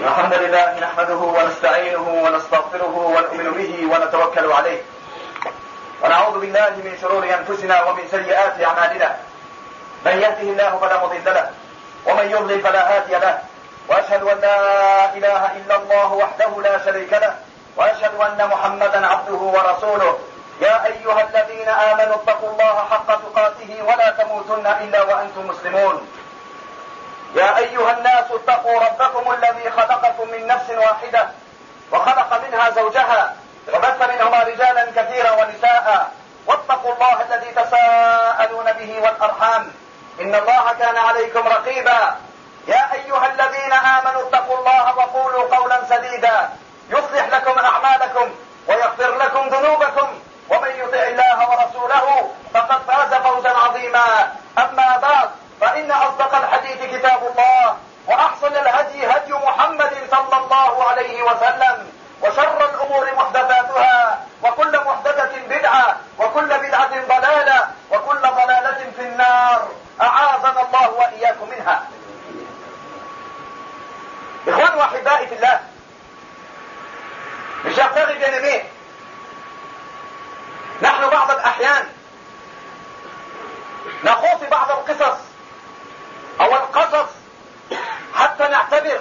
الحمد لله نحمده ونستعينه ونستغفره ونؤمن به ونتوكل عليه ونعوذ بالله من شرور أنفسنا ومن سيئات أعمالنا. من يهده الله فلا مضل له ومن يضلل فلا هادي له، وأشهد أن لا إله إلا الله وحده لا شريك له، وأشهد أن محمدا عبده ورسوله. يا أيها الذين آمنوا اتقوا الله حق تقاته ولا تموتن إلا وأنتم مسلمون. يا أيها الناس اتقوا ربكم الذي خلقكم من نفس واحدة وخلق منها زوجها وبث منهما رجالا كثيرا ونساء، واتقوا الله الذي تساءلون به والأرحام إن الله كان عليكم رقيبا. يا أيها الذين آمنوا اتقوا الله وقولوا قولا سديدا يصلح لكم أعمالكم ويغفر لكم ذنوبكم، ومن يطع الله ورسوله فقد فاز فوزا عظيما. أما بعد، فإن أصدق الحديث كتاب الله، وأحسن الهدي هدي محمد صلى الله عليه وسلم، وشر الأمور محدثاتها، وكل محدثة بدعة، وكل بدعة ضلالة، وكل ضلالة في النار، أعاذنا الله وإياكم منها. إخوان وأحبائي في الله، mes chers frères et bien-aimés, نحن بعض الأحيان نخوض في بعض القصص أو القصص حتى نعتبر،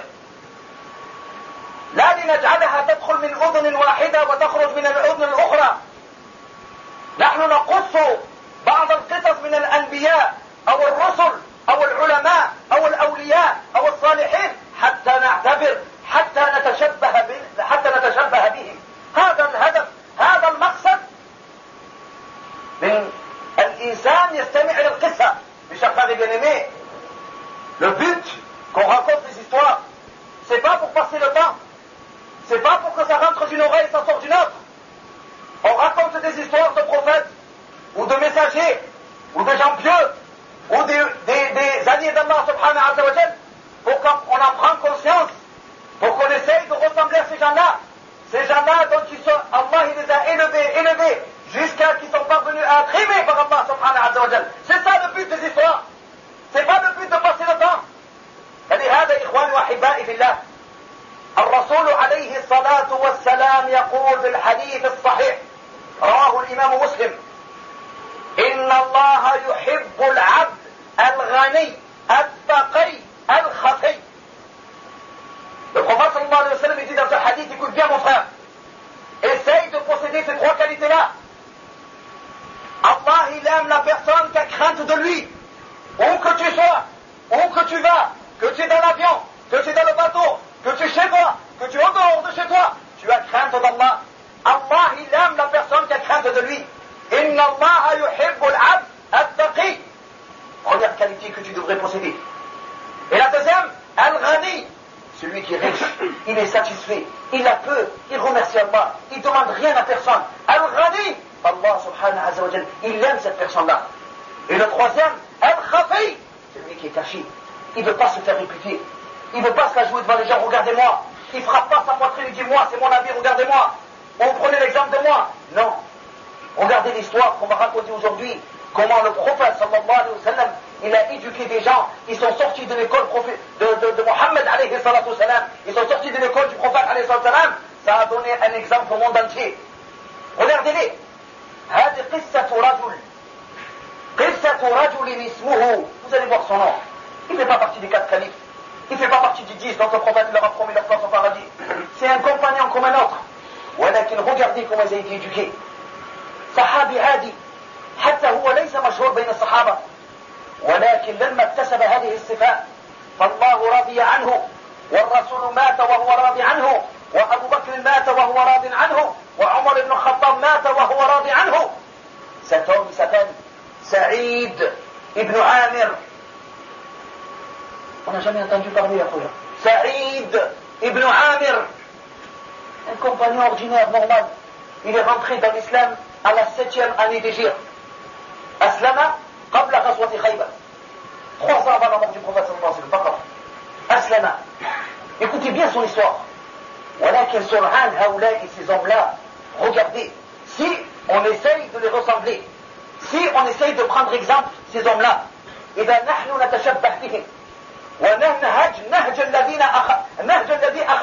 لا لنجعلها تدخل من أذن واحدة وتخرج من الأذن الأخرى. نحن نقص بعض القصص من الأنبياء أو الرسل أو العلماء أو الأولياء أو الصالحين حتى نعتبر، حتى نتشبه بهم. هذا الهدف، هذا المقصد من الإنسان يستمع إلى القصة. Mes chers frères et bien-aimés, le but qu'on raconte des histoires, c'est pas pour passer le temps, c'est pas pour que ça rentre d'une oreille et ça sort d'une autre. On raconte des histoires de prophètes ou de messagers ou de gens pieux ou des alliés d'Allah subhanahu wa ta'ala pour qu'on en prenne conscience, pour qu'on essaye de ressembler à ces gens-là dont Allah il les a élevés jusqu'à qu'ils sont parvenus à être aimés par Allah subhanahu wa ta'ala. C'est ça le but des histoires, c'est pas le but de passer le temps. فلهذا إخواني وأحبائي في الله، الرسول عليه الصلاة والسلام يقول في الحديث الصحيح رواه الإمام مسلم: إن الله يحب العبد الغني التقي الخفي. Le prophète sallallahu alayhi wa sallam dit dans ce hadith, écoute bien mon frère, essaye de posséder ces trois qualités-là. Allah il aime la personne qui a crainte de lui, où que tu sois, où que tu vas, que tu es dans l'avion, que tu es dans le bateau, que tu es chez toi, que tu es en dehors de chez toi, tu as crainte d'Allah. Allah il aime la personne qui a crainte de lui. Inna Allah yuhibbul abd at-taqi. Première qualité que tu devrais posséder. Et la deuxième, al-ghani, celui qui est riche, il est satisfait, il a peu, il remercie Allah, il ne demande rien à personne. Al-ghani, Allah subhanahu wa ta'ala, il aime cette personne-là. Et le troisième, al-khafi, celui qui est caché, il ne veut pas se faire réputer, il ne veut pas se la jouer devant les gens, regardez-moi, il ne frappe pas sa poitrine et dit moi, c'est mon avis, regardez-moi, on prenait l'exemple de moi. Non, regardez l'histoire qu'on va raconter aujourd'hui, comment le prophète sallallahu alayhi wa sallam, il a éduqué des gens, ils sont sortis de l'école de Mohammed alayhi salatu wa salam, ils sont sortis de l'école du prophète alayhi salatu wa salam, ça a donné un exemple au monde entier. Regardez-les. هذه قصة رجل اسمه, vous allez voir son nom, il ne fait pas partie des 4 califes, il ne fait pas partie des 10 dont le prophète leur a promis leur place au paradis, c'est un compagnon comme un autre. ولكن regardez comment ils ont été éduqués. صحابي عادي حتى هو ليس مشهور بين الصحابة، ولكن لما اكتسب هذه الصفات فالله رضي عنه، والرسول مات وهو راضي عنه، وأبو بكر مات وهو راض عنه، وعمر بن الخطاب مات وهو راضي عنه. Cet homme il s'appelle Saïd ibn Amir. On n'a jamais entendu parler à quoi. Saïd ibn Amir, un compagnon ordinaire, normal. Il est rentré dans l'islam à la 7e année d'Hégire. Aslama qabla ghazwati Khaybar. 3 ans avant la mort du prophète sallallahu alayhi wa sallam. Aslama. Écoutez bien son histoire. ولكن سرعان هؤلاء ces hommes-là, regardez, si on essaye de les ressembler, si on essaye de prendre exemple ces hommes-là, إذا نحن نتشبه بهم وننهج نهج الذي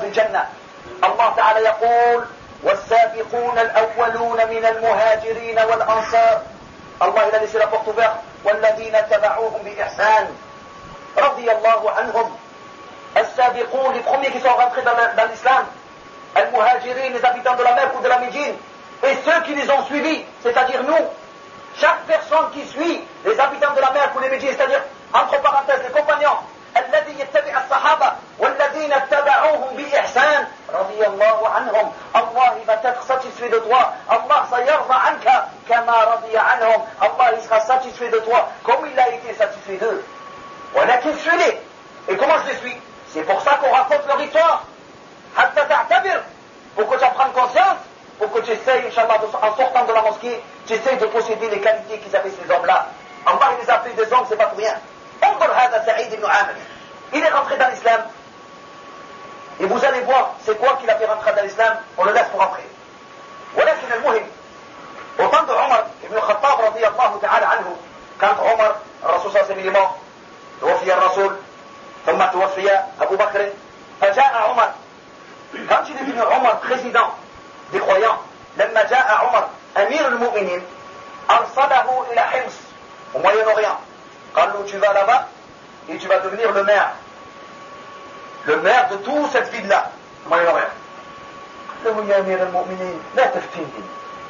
الجنة. الله تعالى يقول والسابقون الأولون من المهاجرين والأنصار. Allah il a laissé la porte ouverte. والذين اتبعوهم بإحسان رضي الله عنهم. السابقون, les premiers qui sont rentrés dans l'islam, المهاجرين, les habitants de la Mecque ou de la Médine, et ceux qui les ont suivis, c'est-à-dire nous. Chaque personne qui suit les habitants de la Mecque ou les Médines, c'est-à-dire entre parenthèses les compagnons, الذي يتبع الصحابة والذين اتبعوهم بإحسان رضي الله عنهم. Allah il va être satisfait de toi. Allah سيرضى عنك كما رضي عنهم. Allah il sera satisfait de toi comme il a été satisfait d'eux. ولكن suis-les. Et comment je les suis? C'est pour ça qu'on raconte leur histoire. حتى تعتبر, pour que tu apprennes conscience, pour que tu essayes, Inch'Allah, en sortant de la mosquée, tu essayes de posséder les qualités qu'ils avaient ces hommes-là. Allah il les a appelés des hommes, c'est pas pour rien. انظر هذا سعيد بن عامر. Il est rentré dans l'islam. Et vous allez voir, c'est quoi qu'il a fait rentrer dans l'islam, on le laisse pour après. ولكن المهم, au temps de Omar ibn Khattab رضي الله تعالى عنه, quand Omar, الرسول صلى الله عليه وسلم est mort, توفي الرسول, ثم توفي أبو بكر, فجاء عمر. Quand il est devenu Omar président des croyants, لما جاء عمر أمير المؤمنين, أرسله إلى حمص, au Moyen-Orient. قال له tu vas là-bas et tu vas devenir le maire de toute cette ville-là, Moyen-Orient. قال له يا أمير المؤمنين لا تفتني,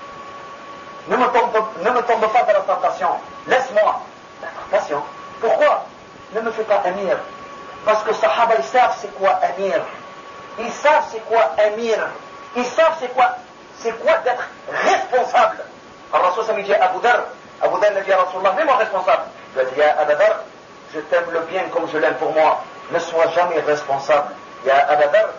ne me tombe pas dans la tentation, laisse-moi. La tentation, pourquoi? Ne me fais pas amir. Parce que les Sahaba ils savent c'est quoi amir, ils savent c'est quoi amir, ils savent c'est quoi d'être responsable. Alors Rasul s'est dit à Abu Dhar l'a dit à Rasulullah, mets-moi responsable. Il a dit à Abu Dhar, je t'aime le bien comme je l'aime pour moi, ne sois jamais responsable. Il y a Abu Dhar,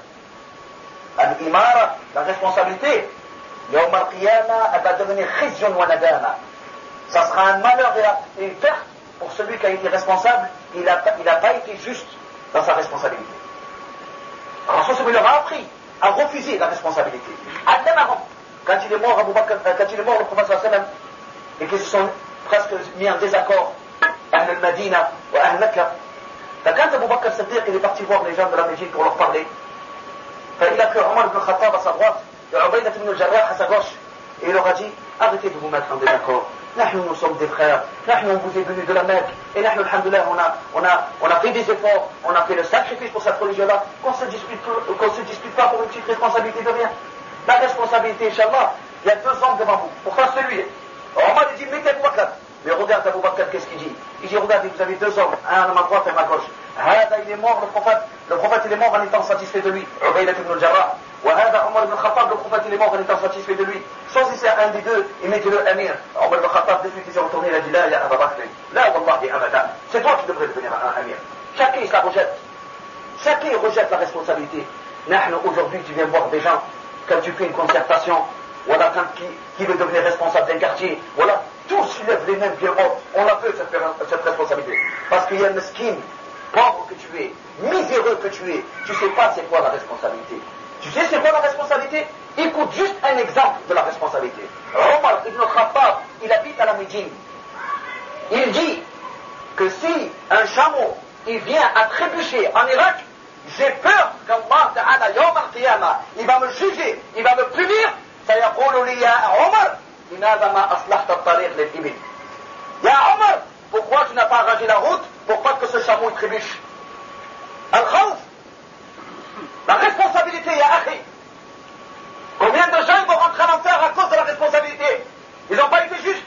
al-imara, la responsabilité, yawm al-qiyamah, elle va devenir khizyun wa nadama. Ça sera un malheur et une perte pour celui qui a été responsable, il n'a pas été juste dans sa responsabilité. Rasul leur a appris à refuser la responsabilité. Quand il est mort, le prophète sallallahu alayhi wa sallam, et qu'ils se sont presque mis en désaccord, Ahl al-Madina ou Ahl Mecca. Quand Abu Bakr Siddiq il est parti voir les gens de la Médine pour leur parler, il a pris Omar ibn Khattab à sa droite et Ubaydah ibn al-Jarrah à sa gauche, et il leur a dit arrêtez de vous mettre en désaccord. Nous sommes des frères, on vous est venus de la Mecque, et nous, alhamdoulilah, on a fait des efforts, on a fait le sacrifice pour cette religion-là, qu'on se dispute pas pour une petite responsabilité de rien. La responsabilité, Inch'Allah, il y a 2 hommes devant vous. Pourquoi celui? Omar dit mettez Abu Bakr. Mais regarde Abu Bakr, qu'est-ce qu'il dit? Il dit regardez, vous avez 2 hommes, un à ma droite et à ma gauche. Il est mort, le prophète il est mort en étant satisfait de lui. Ubaydah ibn al-Jarrah. Omar ibn Khattab, le prophète il est mort en étant satisfait de lui. Choisissez un des deux et mettez-le amir. Omar ibn Khattab, de suite il s'est retourné, il a dit là, il y a Abu Bakr. Là, wallahi abada. C'est toi qui devrais devenir un amir. Chacun il se la rejette. Chacun rejette la responsabilité. Aujourd'hui, tu viens voir des gens, quand tu fais une concertation, voilà, qui veut devenir responsable d'un quartier, voilà, tous lèvent les mêmes pieds hautes. On a peu cette responsabilité. Parce qu'il y a un mesquin, pauvre que tu es, miséreux que tu es, tu sais pas c'est quoi la responsabilité. Tu sais c'est quoi la responsabilité? Écoute juste un exemple de la responsabilité. Omar ibn Khattab, il habite à la Médine. Il dit que si un chameau, il vient à trébucher en Irak, j'ai peur qu'Allah Ta'ala, Yawm al-Qiyamah, il va me juger, il va me punir. سيقول لي يا عمر لماذا ما أصلحت الطريق للإبل. يا عمر, pourquoi tu n'as pas arrangé la route pour pas que ce chameau trébuche? Al-Khawf, la responsabilité, ya akhi. Combien de gens vont rentrer en enfer à cause de la responsabilité? Ils n'ont pas été justes.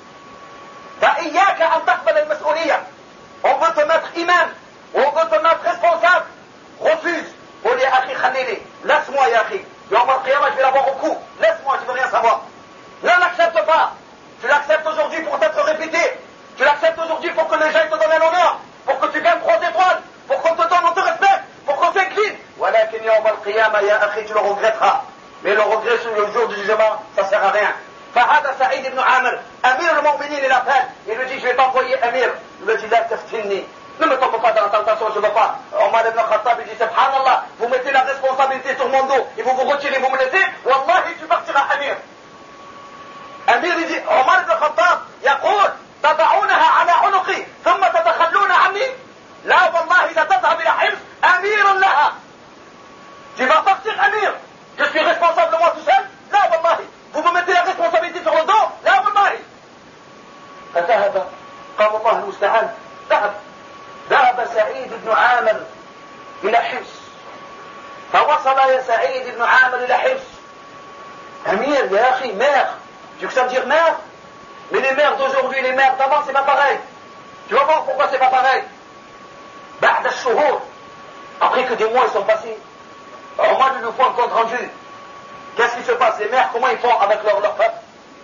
فإياك أن تقبل المسؤولية. On veut te mettre imam, on veut te mettre responsable. Refuse. قول يا أخي خليني, laisse-moi ya akhi. Yawm al-Qiyamah, je vais l'avoir au cou. Laisse-moi, je veux rien savoir. Ne l'accepte pas. Tu l'acceptes aujourd'hui pour t'être répété. Tu l'acceptes aujourd'hui pour que les gens te donnent l'honneur. Pour que tu gagnes 3 étoiles. Pour qu'on te donne, on te respecte. Pour qu'on s'incline. Walakin Yawm al-Qiyamah, ya akhi, tu le regretteras. Mais le regret sur le jour du jugement, ça sert à rien. فهذا سعيد بن عامر أمير المؤمنين il appelle. Il lui dit je vais t'envoyer Amir. Il lui dit لا تفتني. Ne me tombe pas dans la tentation, je ne veux pas. Omar ibn Khattab il dit subhanallah, vous mettez la responsabilité sur mon dos et vous vous retirez, vous me laissez, wallahi tu partiras Amir. Amir il dit, Omar ibn Khattab يقول تضعونها على عنقي ثم تتخلون عني لا والله لا تذهب إلى حمص أميرا لها. Tu vas pas سعيد بن عامر إلى حمص. فوصل يا سعيد بن عامر إلى حمص. أمير يا أخي maire. Tu veux que ça veut dire maire? Mais les maires d'aujourd'hui, les maires d'avant, c'est pas pareil. Tu vas voir pourquoi c'est pas pareil. بعد الشهور, après que des mois ils sont passés, Omar nous fait un compte rendu. Qu'est-ce qui se passe? Les maires, comment ils font avec leur peuple?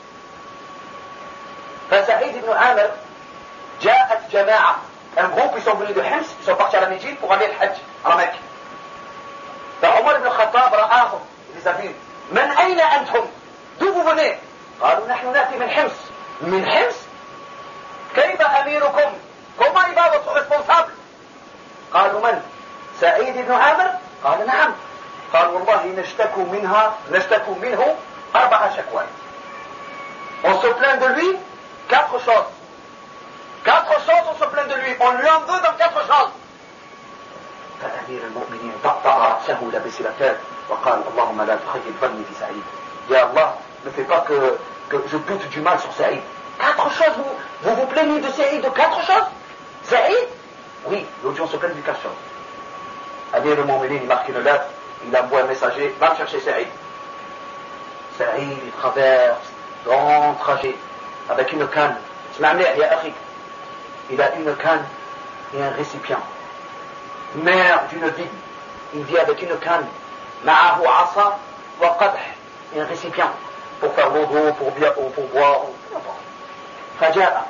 فسعيد بن عامر جاءت جماعة, un groupe, ils sont venus de Hims, ils sont partis à la Médine pour aller al Hajj, à la Mecque. فعمر بن الخطاب رآهم, il les a vus. من أين أنتم? D'où vous venez? قالوا نحن نأتي من حمص. من حمص؟ كيف أميركم? comment il va votre responsable? قالوا من؟ سعيد بن عامر؟ قال نعم. قال والله نشتكوا منه 4 شكوى. On se plaint de lui 4 choses. 4 choses on se plaint de lui. On lui en veut dans 4 choses. فأمير المؤمنين طأطأ رأسه لبس الأكاد وقال اللهم لا تخيب ظني في سعيد. يا الله, ne fais pas que je doute du mal sur Saïd. 4 choses, vous vous plaignez de Saïd de 4 choses? Saïd? Oui, l'audience se plaint de 4 choses. Amir al-Mu'minin, il marque une lettre, il envoie un messager, va me chercher Saïd. Saïd, il traverse grand trajet avec une canne. Il a une canne et un récipient. Maire d'une ville, il vit avec une canne. معه عصا وقدح, et un récipient pour faire l'eau d'eau, pour boire, فجاء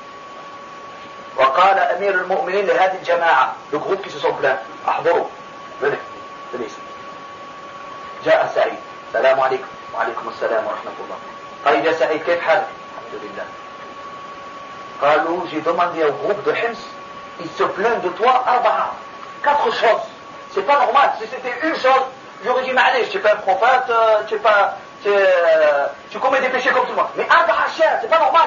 وقال أمير المؤمنين لهذه الجماعة, le groupe qui se sont plaints, احضروا, venez ici. جاء سعيد, السلام عليكم. وعليكم السلام ورحمة الله. طيب يا سعيد كيف حالك؟ الحمد لله. قالوا j'ai demandé au groupe de Hims, il se plaint de toi 4 choses. C'est pas normal. Si c'était une chose, j'aurais dit معليش, tu es pas un prophète, tu commets des péchés comme tout le monde. Mais 4 choses, c'est pas normal.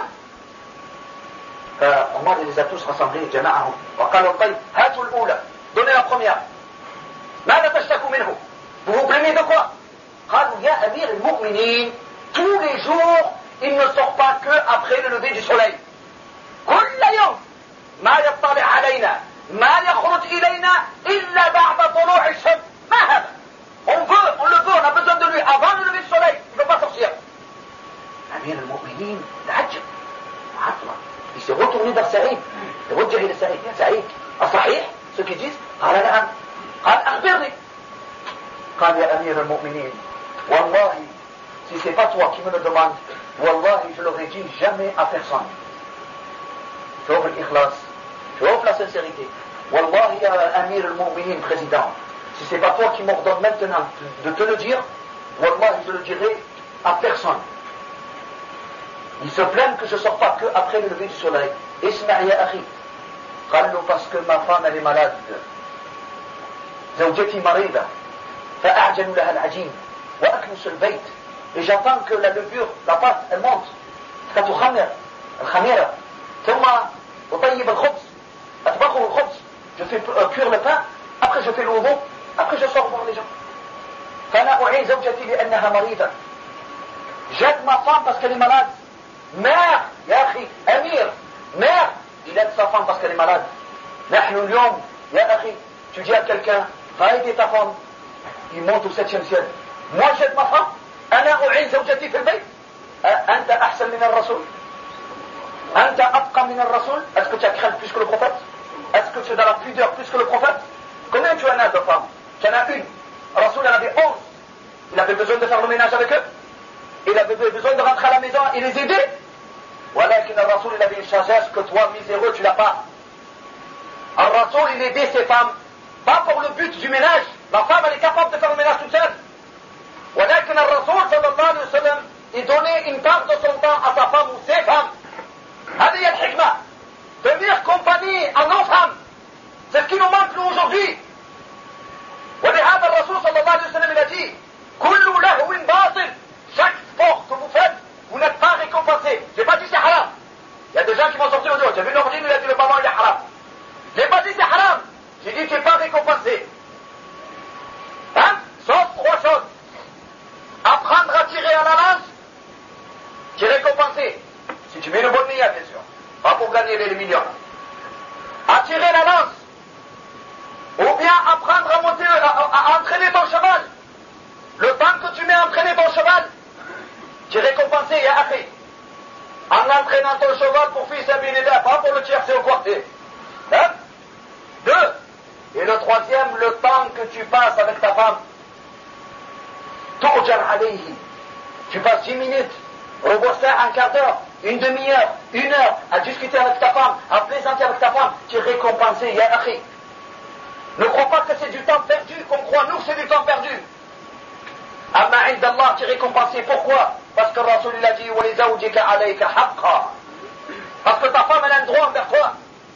فعمر les a tous rassemblés, جمعهم وقالوا طيب هاتوا الأولى, donnez la première. ماذا تشتكوا منه? Vous vous plaignez de quoi? قالوا يا أمير المؤمنين, tous les jours il ne sort pas que après le lever du soleil. كل يوم ما يطلع علينا ما يخرج إلينا إلا بعد طلوع الشمس. ما هذا? On le veut, on a besoin de lui avant le lever du soleil, il ne peut pas sortir. أمير المؤمنين تعجب عطلة. Il s'est retourné vers Saïd, توجه إلى سعيد. يا سعيد الصحيح ce qu'ils disent؟ قال نعم. قال أخبرني. قال يا أمير المؤمنين والله si c'est pas toi qui me le demande, والله je l'aurais dit jamais à personne. شوف الإخلاص, شوف la sincérité. والله يا أمير المؤمنين président, si c'est pas toi qui m'ordonne maintenant de te le dire, والله je le dirai à personne. Ils se plaignent que je ne sors pas que après le lever du soleil. اسمع يا أخي. قال له parce que ma femme elle est malade. زوجتي مريضة فأعجن لها العجين وأكنس البيت. Et j'attends que la levure, la pâte, elle monte. فتخمر الخميرة ثم أطيب الخبز أطبخه الخبز. Je fais cuire le pain, après je fais le wudu, après je sors voir les gens. فأنا أعين زوجتي لأنها مريضة. J'aide ma femme parce qu'elle est malade. Mère, يا أخي, أمير, mère, il aide sa femme parce qu'elle est malade. نحن اليوم يا أخي, tu dis à quelqu'un, va aider ta femme, il monte au 7e ciel. Moi j'aide ma femme, أنا أعين زوجتي في البيت. أنت أحسن من الرسول؟ أنت أتقى من الرسول? Est-ce que tu as craint plus que le prophète? Est-ce que tu es dans la pudeur plus que le prophète? Combien tu en as de femmes? Tu en as une. Rasoul en avait 11. Il avait besoin de faire le ménage avec eux. Il avait besoin de rentrer à la maison et les aider. ولكن الرسول il avait une sagesse que toi miséreux tu l'as pas. Un Rasoul il aidait ses femmes pas pour le but du ménage. La femme elle est capable de faire le ménage toute seule. ولكن الرسول صلى الله عليه وسلم il donnait une part de son temps à sa femme ou ses femmes. هذه هي الحكمة. Tenir compagnie à nos femmes. C'est ce qui nous manque nous aujourd'hui. ولهذا الرسول صلى الله عليه وسلم il a dit كل لهو باطل. Chaque sport que vous faites, vous n'êtes pas récompensé. J'ai pas dit c'est haram. Il y a des gens qui vont sortir aujourd'hui. J'ai vu l'origine, il a dit le ballon il est haram. J'ai pas dit c'est haram. J'ai dit tu n'es pas récompensé. Hein? Sauf 3 choses. Apprendre à tirer à la lance, tu es récompensé. Si tu mets le bon niat, bien sûr. Pas pour gagner les millions. À tirer la lance, à entraîner ton cheval. Le temps que tu mets à entraîner ton cheval, tu es récompensé, ya akhi. En entraînant ton cheval pour fi sabilillah, pas pour le tiercer au quartier. Hein? 2. Et le troisième, le temps que tu passes avec ta femme. Tu'jar alayhi. Tu passes 10 minutes, revoir ça un quart d'heure, une demi-heure, 1 heure, à discuter avec ta femme, à plaisanter avec ta femme, tu es récompensé, ya akhi. Ne crois pas que c'est du temps perdu, qu'on croit nous que c'est du temps perdu. Amma inda Allah, tu es récompensé. Pourquoi? Parce que Rasul il a dit wa li zawjika alayka haqqa. Parce que ta femme elle a un droit envers toi.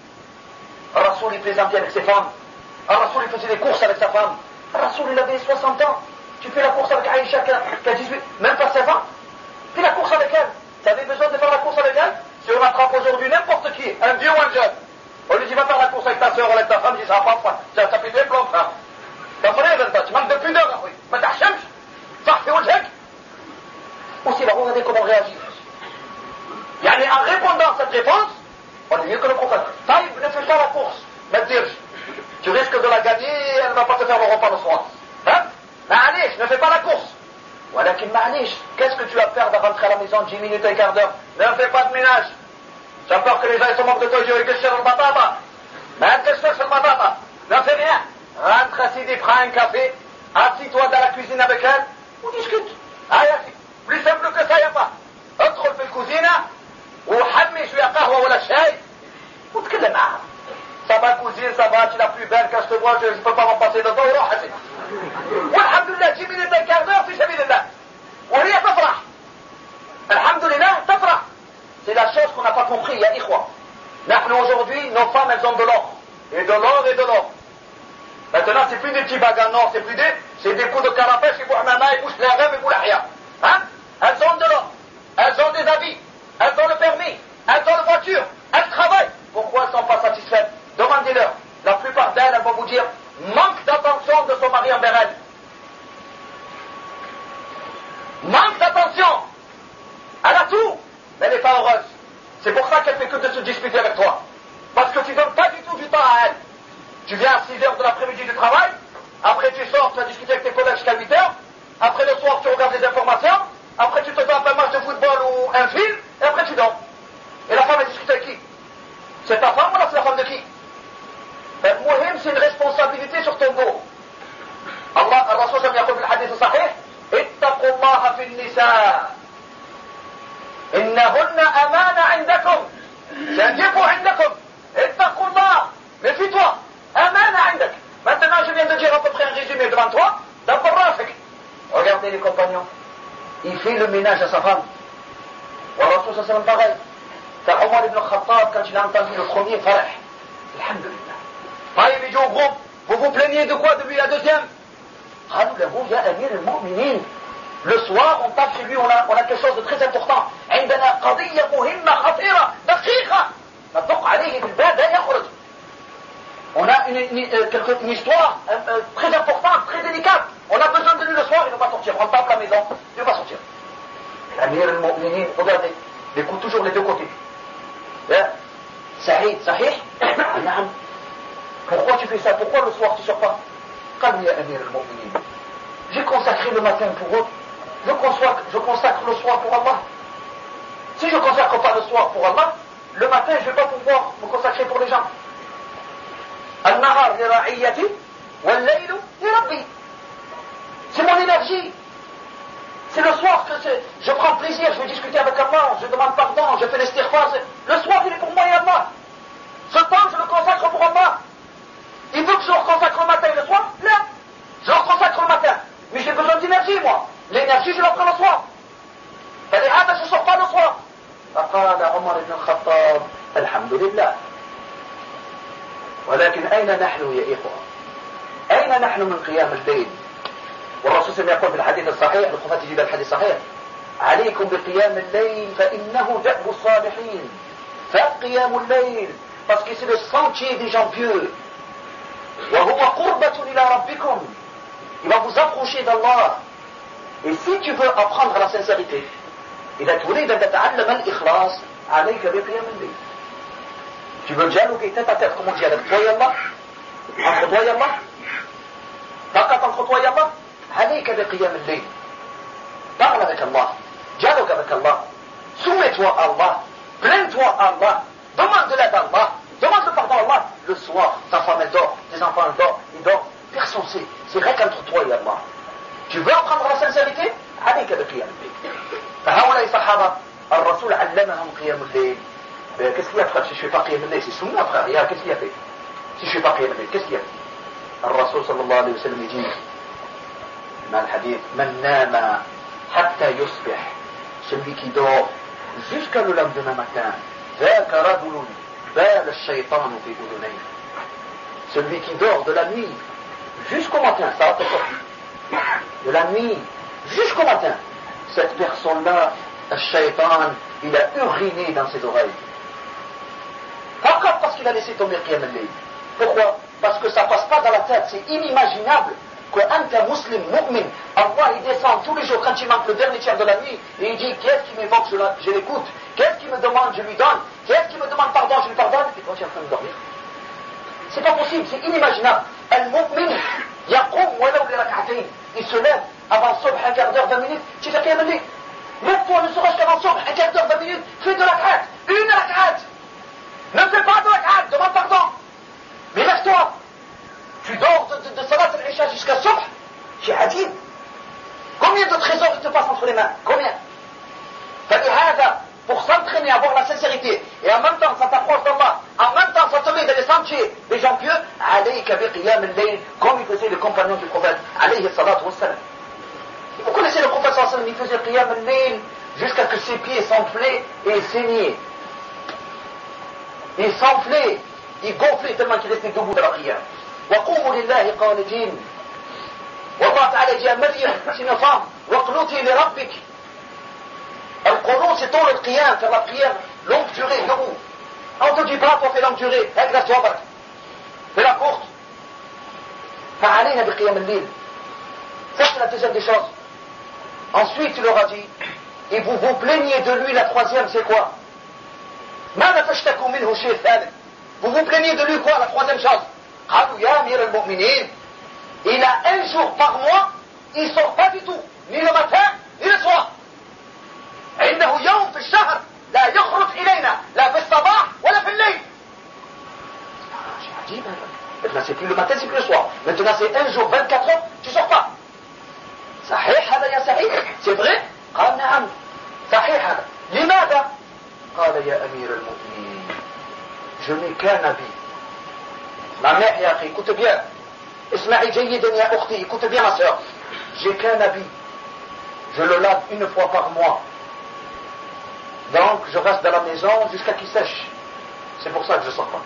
Rasul il plaisantait avec ses femmes. Rasul il faisait des courses avec sa femme. Rasul il avait 60 ans. Tu fais la course avec Aïcha qui a 18, même pas 16 ans. Fais la course avec elle. Tu avais besoin de faire la course avec elle? Si on attrape aujourd'hui n'importe qui, un vieux ou un jeune, on lui dit va faire la course avec ta soeur ou avec ta femme, il dit ça va pas, ça fait des plans frère. Tu manques de pudeur, oui. Mais t'as chance. Parfait au jec. Aussi, là, regardez comment on réagit. Yani, en répondant à cette réponse, on est mieux que le prophète. Taïb, ne fais pas la course. Mais dire, tu risques de la gagner et elle ne va pas te faire le repas le soir. Hein? Ma'alish, ne fais pas la course. Walakin ma'alish, qu'est-ce que tu vas faire de rentrer à la maison 10 minutes et un quart d'heure? Ne fais pas de ménage. J'ai peur que les gens se moquent de toi et disent que je suis le batata. Mais que je fais sur le batata? Ne fais rien. Rentre assis, prends un café, assis-toi dans la cuisine avec elle. On discute. Plus simple que ça, il n'y a pas. ادخل في الكوزينة وحمي شوية قهوة ولا شاي وتكلم معها. Ça va cousine, ça va, tu es la plus belle, quand je te vois, je ne peux pas m'en passer dedans, وروح حسين. والحمد لله 10 minutes un quart d'heure في سبيل الله. وهي تفرح. الحمد لله تفرح. C'est la chose qu'on n'a pas compris, ya ikhwa. نحن aujourd'hui, nos femmes, elles ont de l'or. Et de l'or et de l'or. Maintenant, c'est plus des petits bagues en or, c'est des coups de carapèche, ils bouent nana, ils bouchent les rêves, ils bouent l'ahya. Hein? Elles ont de l'or, elles ont des habits, elles ont le permis, elles ont la voiture, elles travaillent. Pourquoi elles ne sont pas satisfaites? Demandez-leur. La plupart d'elles, elles vont vous dire, manque d'attention de son mari envers elle. Manque d'attention. Elle a tout, mais elle n'est pas heureuse. C'est pour ça qu'elle fait que de se disputer avec toi. Parce que tu ne donnes pas du tout du temps à elle. Tu viens à 6 heures de l'après-midi du travail, après tu sors, tu vas discuter avec tes collègues jusqu'à 8 heures, après le soir tu regardes les informations, après tu te tapes un match de football ou un film, et après tu dors. Et la femme elle discute avec qui? C'est ta femme ou là c'est la femme de qui? Ben, Mouhim, c'est une responsabilité sur ton dos. Allah, Rasul sallallahu alayhi wa sallam yaqul fil hadith sahih, ittaqullaha fil nisa. Innahunna amana indakum. C'est un dépôt indakum. Ittaqullah. Méfie-toi. Amana indak. Maintenant, je viens de dire à peu près un résumé devant toi. D'abord, Rafik. Regardez les compagnons. Il fait le ménage à sa femme. Wa Rasul sallallahu alayhi wa sallam pareil. Car Omar ibn Khattab, quand il a entendu le premier, farah. Alhamdulillah. Taïb, il dit au groupe, vous vous plaignez de quoi depuis la deuxième? قالوا له يا أمير المؤمنين. Le soir, on tape chez lui, on a quelque chose de très important. عندنا قضية مهمة خطيرة دقيقة. نطق عليه بالباب لا يخرج. On a une histoire très importante, très délicate. On a besoin de lui le soir, il ne va pas sortir. On tape la maison, il ne va pas sortir. L'Amir al-Mu'minin, regardez, il écoute toujours les deux côtés. Sahih, sahih. Pourquoi tu fais ça? Pourquoi le soir tu ne sors pas? قال يا أمير المؤمنين. J'ai consacré le matin pour eux. Je consacre le soir pour Allah. Si je ne consacre pas le soir pour Allah, le matin je ne vais pas pouvoir me consacrer pour les gens. النهار لرعيتي والليل لربي. C'est mon énergie. C'est le soir que je prends plaisir, je vais discuter avec Allah, je demande pardon, je fais l'istighfar. Le soir il est pour moi et Allah. Ce temps je le consacre pour Allah. Il veut que je le consacre le matin et le soir? Là, je le consacre le matin. Mais j'ai besoin d'énergie, moi. L'énergie, je la prends le soir. فلهذا je ne sors pas le soir. فقال عمر بن الخطاب الحمد لله. ولكن أين نحن يا إخوة؟ أين نحن من قيام الليل؟ والرسول صلى الله عليه وسلم يقول في الحديث الصحيح، الخفاة يجيب الحديث الصحيح، عليكم بقيام الليل فإنه دأب الصالحين. Faites قيام الليل parce que c'est le sentier des gens pieux. وهو قربة إلى ربكم. Il va vous approcher d'Allah. Et si tu veux apprendre la sincérité, إذا تريد أن تتعلم الإخلاص عليك بقيام الليل. Tu veux dialoguer tête à tête, comme on dit avec toi et Allah, entre toi et Allah. فقط entre toi et Allah. عليك بقيام الليل. Parle avec Allah. Dialogue avec Allah. Soumets-toi à Allah. Plains-toi à Allah. Demande de l'aide à Allah. Demande le pardon à Allah. Le soir, ta femme elle dort, tes enfants ils dorment. Personne sait. C'est vrai qu'entre toi et Allah. Tu veux apprendre la sincérité? عليك بقيام الليل. فهؤلاء الصحابة الرسول علمهم قيام الليل. Qu'est-ce qu'il y a frère si je fais pas قيام الليل? C'est sunna frère. Qu'est-ce qu'il y a fait? Si je fais pas قيام الليل, qu'est-ce qu'il y a fait? الرسول صلى الله عليه وسلم dit dans le hadith من نام حتى يصبح, celui qui dort jusqu'à le lendemain matin, ذاك رجل بال الشيطان في أذنيه, celui qui dort de la nuit jusqu'au matin, ça va de la nuit jusqu'au matin, cette personne-là, le shaitan, il a uriné dans ses oreilles. Pourquoi? Parce qu'il a laissé tomber qiyam al-layl. Pourquoi? Parce que ça passe pas dans la tête, c'est inimaginable qu'un musulman, mu'min, Allah il descend tous les jours quand il manque le dernier tiers de la nuit et il dit qu'est-ce qui m'évoque, je l'écoute, qu'est-ce qui me demande, je lui donne, qu'est-ce qui me demande pardon, je lui pardonne, et quand tu es en train de dormir. C'est pas possible, c'est inimaginable. Al-mu'min, yaqum walaw li rak'atayn, il se lève avant subh un quart d'heure, 20 minutes, tu fais qiyam al-layl. Lève-toi, ne serait-ce qu'avant subh un quart d'heure, 20 minutes, fais de rak'at, une rak'at. Ne fais pas de rak'at, demande pardon. Mais lève-toi. Tu dors de salat al-isha jusqu'à subh, c'est adib. Combien de trésors il te passe entre les mains? Combien? Pour s'entraîner à avoir la sincérité, et en même temps ça t'approche d'Allah, en même temps ça te met dans les sentiers des gens pieux, alayka bi qiyam al-layl, comme il faisait le compagnon du prophète, alayhi salatu wassalam. Vous connaissez le prophète sallallahu alayhi wa sallam, il faisait qiyam al-layl jusqu'à ce que ses pieds s'enflaient et saignaient. Il s'enflait, il gonflait tellement qu'il restait debout dans la prière. وقوموا لله قانتين. والله تعالى dit à Maryam, c'est une femme, وقنوتي لربك. القنوت c'est طول القيام, faire la prière longue durée, debout. On te dit pas pour faire longue durée, هكذا توبك. Fais la courte. فعلينا بقيام الليل. Ça c'est la deuxième des choses. Ensuite il leur a dit, et vous vous plaignez de lui, la troisième c'est quoi? ماذا تشتكوا منه شيء ثالث. Vous vous plaignez de lui quoi, la troisième chose? قالوا يا أمير المؤمنين, il a un jour par mois, il ne sort pas du tout, ni le matin, ni le soir. عنده يوم في الشهر لا يخرج إلينا لا في الصباح ولا في الليل. C'est عجيب هذا. Maintenant c'est plus le matin, c'est plus le soir. Maintenant c'est un jour, 24 heures, tu ne sors pas. صحيح هذا يا صحيح؟ C'est vrai? قال نعم صحيح هذا. لماذا؟ قال يا أمير المؤمنين, je n'ai qu'un habit. Ma mère, يا أخي, écoute bien. اسمعي جيدا يا أختي, écoute bien ma soeur. J'ai qu'un habit. Je le lave une fois par mois. Donc je reste dans la maison jusqu'à qu'il sèche. C'est pour ça que je ne sors pas.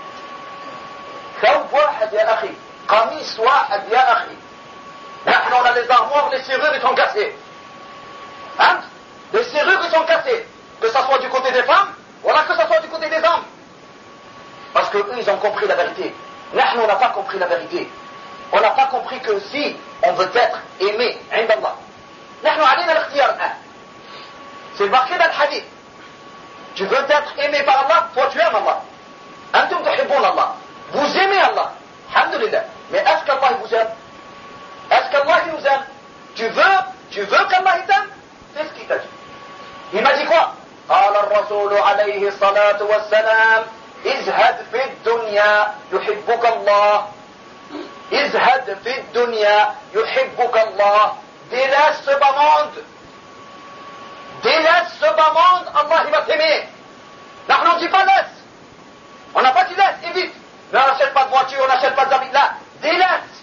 ثوب واحد يا أخي, قميص واحد يا أخي. Maintenant on a les armoires, les serrures ils sont cassées. Hein? Les serrures ils sont cassées. Que ça soit du côté des femmes, ou alors que ça soit du côté des hommes. Parce que eux ils ont compris la vérité. Nous on n'a pas compris la vérité. On n'a pas compris que si on veut être aimé عند الله, نحن علينا الاختيار الآن. C'est marqué dans le hadith. Tu veux être aimé par Allah, toi tu aimes Allah. أنتم تحبون الله. Vous aimez Allah. Alhamdulillah. Mais est-ce qu'Allah vous aime? Est-ce qu'Allah nous aime? Tu veux qu'Allah t'aime? C'est ce qu'il t'a dit. Il m'a dit quoi? قال الرسول عليه الصلاة والسلام ازهد في الدنيا يحبك الله. ازهد في الدنيا يحبك الله. Délaisse ce bas monde. Délaisse ce bas monde, Allah il va t'aimer. Là on ne dit pas laisse. On n'a pas dit laisse, évite. Mais on n'achète pas de voiture, on n'achète pas d'habits. Là, délaisse.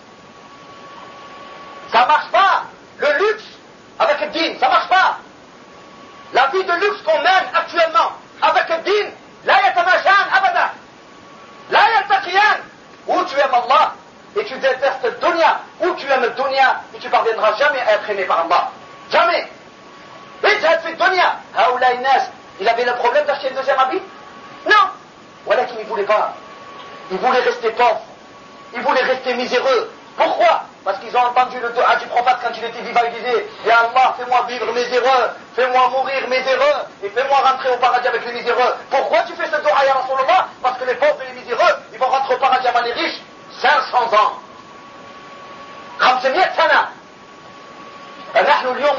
Ça marche pas. Le luxe avec le din, ça marche pas. La vie de luxe qu'on mène actuellement avec le din, la yatamashan abada. La yaltaqiyan. Ou tu aimes Allah et tu détestes le dunya, ou tu aimes le dunya et tu parviendras jamais à être aimé par Allah. Jamais. ازهد في الدنيا. هؤلاء الناس, il avait le problème d'acheter un deuxième habit? Non. Voilà qu'il ne voulait pas. Il voulait rester pauvre. Il voulait rester miséreux. Pourquoi? Parce qu'ils ont entendu le dua du prophète quand il était vivant, il disait, Ya Allah, fais-moi vivre mes erreurs, fais-moi mourir mes erreurs, et fais-moi rentrer au paradis avec les miséreux. Pourquoi tu fais ce dua, Ya Rasulullah? Parce que les pauvres et les miséreux, ils vont rentrer au paradis avant les riches 500 ans. 500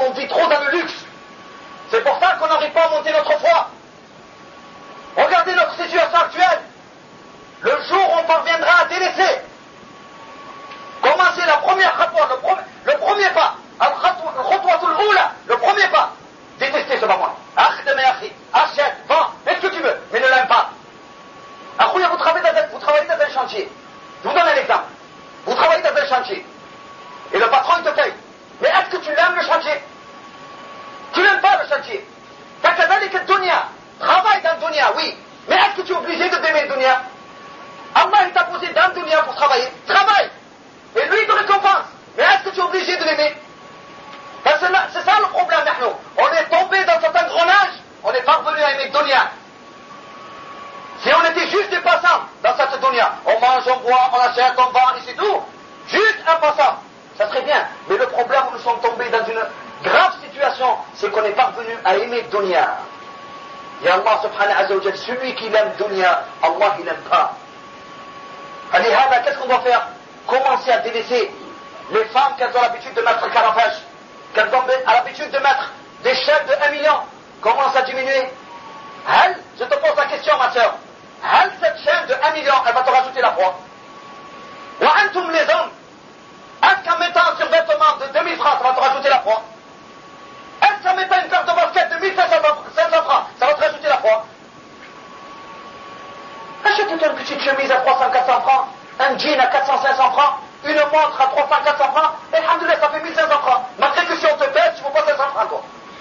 on vit trop dans le luxe. C'est pour ça qu'on n'arrive pas à monter notre foi. Regardez notre situation actuelle. Le jour où on parviendra à délaisser, commencer la première rapport, le premier pas, le premier pas, détester ce moment. Achète, vends, fais ce que tu veux, mais ne l'aime pas. Akhuya, vous travaillez dans un chantier. Je vous donne un exemple. Vous travaillez dans un chantier. Et le patron il te paye. Mais est-ce que tu l'aimes le chantier? Tu n'aimes pas le chantier. Fakadalik ad-dunya. Travaille dans le dunya, oui. Mais est-ce que tu es obligé de t'aimer le dunya? Allah il t'a posé dans le dunya pour travailler. Travaille. Et lui il te récompense. Mais est-ce que tu es obligé de l'aimer? C'est ça le problème, nous. On est tombé dans cet engrenage. On est parvenu à aimer le dunya. Si on était juste des passants dans cette dunya, on mange, on boit, on achète, on vend, et c'est tout. Juste un passant. Ça serait bien. Mais le problème où nous sommes tombés dans une grave situation, c'est qu'on est parvenu à aimer le dunya. Et Allah subhanahu wa ta'ala, celui qui aime le dunya, Allah il n'aime pas. Allez, qu'est-ce qu'on doit faire? Commencer à délaisser les femmes qu'elles ont l'habitude de mettre carapache, qu'elles ont l'habitude de mettre des chaînes de 1 million. Commence à diminuer. Je te pose la question, ma soeur. Cette chaîne de 1 million, elle va te rajouter la foi. Ou antum les hommes, est-ce qu'en mettant un survêtement de 2000 francs, ça va te rajouter la foi? Est-ce qu'en mettant une paire de basket de 1500 francs, ça va te rajouter la foi? Achète-toi une petite chemise à 300-400 francs, un jean à 400-500 francs, une montre à 300-400 francs, et alhamdoulilah, ça fait 1500 francs. Malgré que si on te pèse, tu ne vaux pas 500 francs, quoi.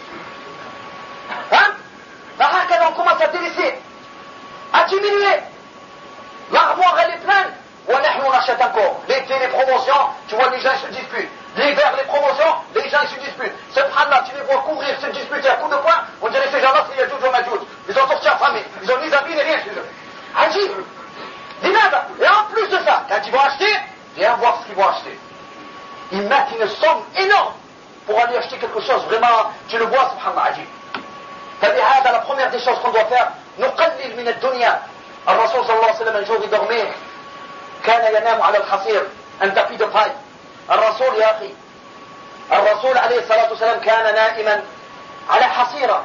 On commence à délaisser, à diminuer. L'armoire, elle est pleine. On achète encore. L'été, les promotions, tu vois, les gens se disputent. L'hiver, les promotions, les gens se disputent. Subhanallah, tu les vois courir, se disputer à coups de poing. On dirait ces gens-là, c'est Yajouz ou Majouz. Ils ont sorti en famille. Ils ont ni amis, ni rien chez eux. Agis. Dinada. Et en plus de ça, quand ils vont acheter, viens voir ce qu'ils vont acheter. Ils mettent une somme énorme pour aller acheter quelque chose. Vraiment, tu le vois, subhanallah, agis. فلهذا la première des choses qu'on doit faire نقلل من الدنيا. الرسول صلى الله عليه وسلم un jour il dormait كان ينام على الحصير un tapis de paille. الرسول يا أخي الرسول عليه الصلاة والسلام كان نائما على حصيرة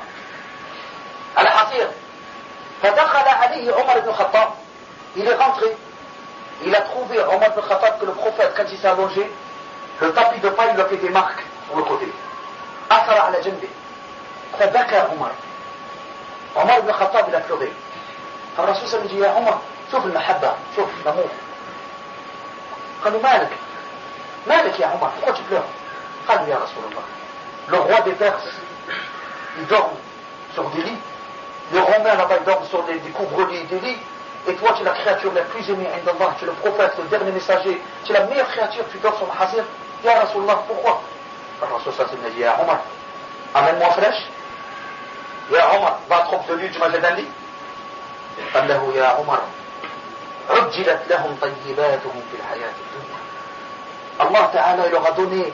فدخل عليه عمر بن الخطاب. Il est rentré, il a trouvé Omar ibn Khattab que le prophète quand il s'est allongé, le tapis de paille lui a fait des marques sur le côté. أثر على جنبه فبكى عمر بن الخطاب إلى pleuré. فالرسول صلى الله عليه وسلم يا عمر شوف المحبة شوف l'amour. قالوا مالك يا عمر pourquoi tu pleures؟ قالوا يا رسول الله le roi des Perses il dort sur des lits, les Romains là-bas ils dorment sur des couvre-lits des lits, et toi tu es la créature la plus aimée d'Allah, tu es le prophète, le dernier messager, tu es la meilleure créature, tu dors sur le hasir. Ya Rasulallah, pourquoi? الرسول صلى الله عليه وسلم dit يا عمر amène-moi fraîche. يا عمر va trop de lui, tu m'as fait un lit. قال له يا عمر عجلت لهم طيباتهم في الحياة الدنيا. Allah Ta'ala leur a donné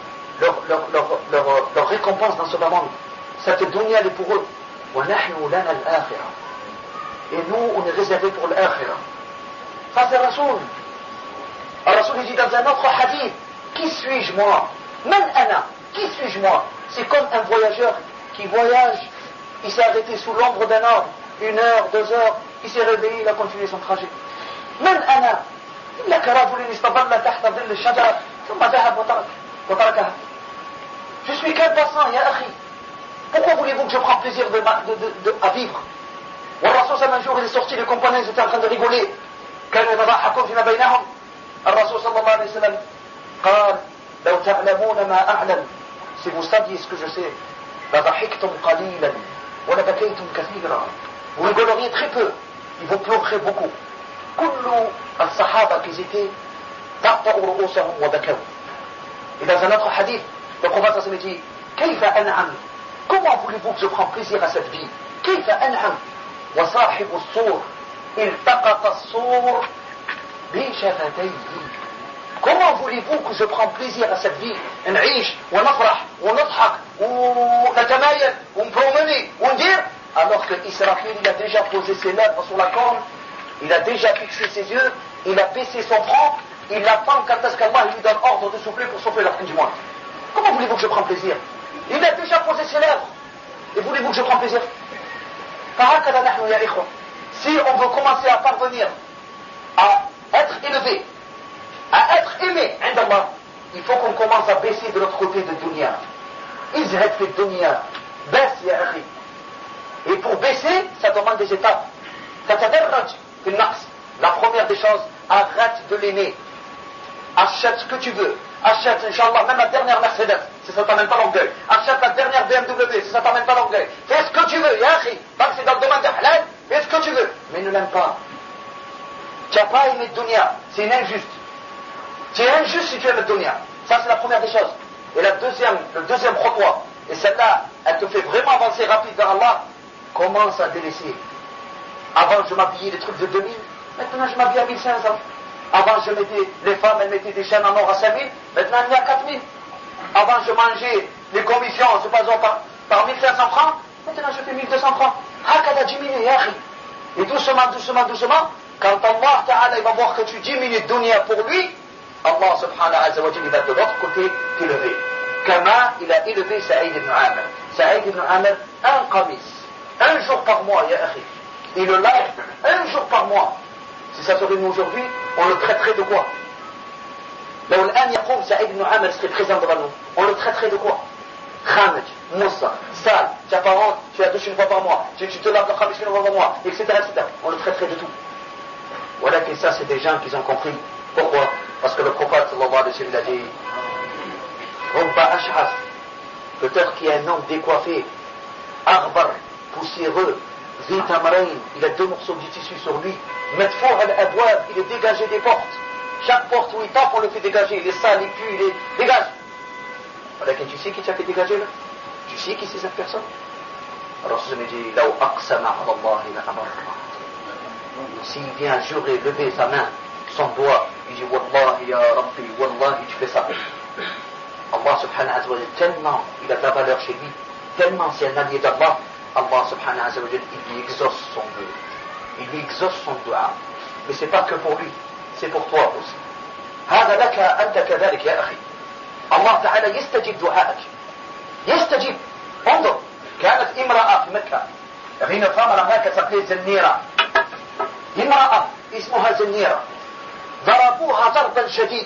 leur récompense dans ce monde. Cette dunya elle est pour eux. ونحن لنا الآخرة. Et nous on est réservé pour l'آخرة. Ça c'est Rasoul. Rasoul il dit dans un autre hadith, qui suis-je moi? Man ana, qui suis-je moi? C'est comme un voyageur qui voyage, il s'est arrêté sous l'ombre d'un arbre, 1 heure, 2 heures, il s'est réveillé, il a continué son trajet. من أنا إلا كرجل استظل تحت ظل الشجرة ثم ذهب وتركها. Je suis qu'un passant, ya akhi. Pourquoi voulez-vous que je prenne plaisir à vivre? والرسول un jour il est sorti, les compagnons étaient en train de rigoler. كانوا يتضاحكون فيما بينهم. الرسول صلى الله عليه وسلم قال لو تعلمون ما أعلم, si vous saviez ce que je sais, لضحكتم قليلا ولبكيتم كثيرا. Vous rigoleriez très peu et vous pleurerez beaucoup. كل الصحابة qu'ils étaient تقطعوا رؤوسهم وبكوا. Et dans un autre hadith, le prophète sallallahu alayhi wa sallam dit كيف أنعم, comment voulez-vous que je prenne plaisir à cette vie? كيف أنعم وصاحب الصور التقط الصور بشفتيه. Comment voulez-vous que je prenne plaisir à cette vie? نعيش ونفرح ونضحك ونتمايل ونبرومني وندير, alors que Israfil il a déjà posé ses lèvres sur la corne, il a déjà fixé ses yeux, il a baissé son front, il attend quand est-ce qu'Allah lui donne ordre de souffler pour souffler la fin du mois. Comment voulez-vous que je prenne plaisir? Il a déjà posé ses lèvres. Et voulez-vous que je prenne plaisir? Si on veut commencer à parvenir à être élevé, à être aimé, il faut qu'on commence à baisser de l'autre côté de dunya. Izhad fi dunya, baisse ya akhi. Et pour baisser, ça demande des étapes. La première des choses, arrête de l'aimer. Achète ce que tu veux. Achète, Inch'Allah, même la dernière Mercedes, si ça t'amène pas l'orgueil. Achète la dernière BMW, si ça t'amène pas l'orgueil. Fais ce que tu veux, ya akhi. Tant que c'est dans le domaine de halal, fais ce que tu veux. Mais ne l'aime pas. Tu n'as pas aimé le dunya, c'est injuste. Tu es injuste si tu aimes le dunya. Ça, c'est la première des choses. Et le deuxième trottoir, et celle-là, elle te fait vraiment avancer rapide vers Allah, commence à délaisser. Avant, je m'habillais des trucs de 2000, maintenant je m'habille à 1500. Avant, les femmes, elles mettaient des chaînes en or à 5000, maintenant il y a 4000. Avant, je mangeais les commissions, je passe par 1500 francs, maintenant je fais 1200 francs. Hakada diminué, ya akhi. Et doucement, quand Allah Ta'ala il va voir que tu diminues de dunya pour lui, Allah subhanahu wa ta'ala il va de l'autre côté t'élever. Kama il a élevé Saïd ibn Amr. Saïd ibn Amr, un qamis, un jour par mois, ya akhi. Il le lave un jour par mois. Si ça serait nous aujourd'hui, on le traiterait de quoi? Là où l'an yaqoum, Saïd ibn Amr serait présent devant nous. On le traiterait de quoi? Khamj, Moussa, sale, tu as pas honte, tu as douché une fois par mois, tu te laves le khamis une fois par mois, etc., etc. On le traiterait de tout. Voilà que ça, c'est des gens qui ont compris. Pourquoi? Parce que le prophète sallallahu alayhi wa sallam a dit Rubba ash'as, peut-être qu'il y a un homme décoiffé, arbar, poussiéreux, zitamrain, il a 2 morceaux de tissu sur lui, metfour al-abwab, il est dégagé des portes. Chaque porte où il tape, on le fait dégager, il est sale, il pue, il est dégage. Voilà que tu sais qui t'a fait dégager là? Tu sais qui c'est cette personne? Alors je me dis, là où aqsama ala Allah ila amar. S'il vient jurer, lever sa main, son doigt, il dit Wallahi ya Rabbi, Wallahi tu fais ça. Allah subhanahu wa ta'ala, tellement il a de la valeur chez lui, tellement c'est un allié d'Allah, Allah subhanahu wa ta'ala, il lui exauce son vœu. Il lui exauce son doigt. Mais c'est pas que pour lui, c'est pour toi aussi. هذا لك أنت كذلك يا أخي. الله تعالى يستجيب دعائك. يستجيب. انظر كانت امرأة في مكة. Une femme à la Mecque s'appelait Zennira. امرأة اسمها زنيرة ضربوها ضربا شديد.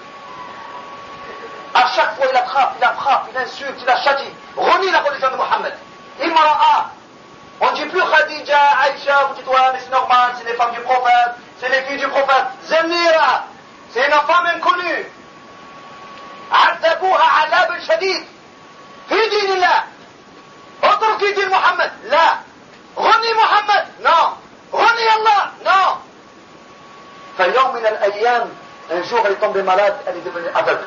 À chaque fois il la frappe, il insulte, il la châtie. Renie la religion de Mohammed. امرأة. On ne dit plus Khadija, Aïcha, vous dites ouais mais c'est normal, c'est les femmes du prophète, c'est les filles du prophète. Zennira, c'est une femme inconnue. عذبوها عذاب شديد في دين الله. اتركي دين محمد لا. غني محمد non. غني الله non. فاليوم من الايام un jour elle est tombée malade, elle est devenue aveugle.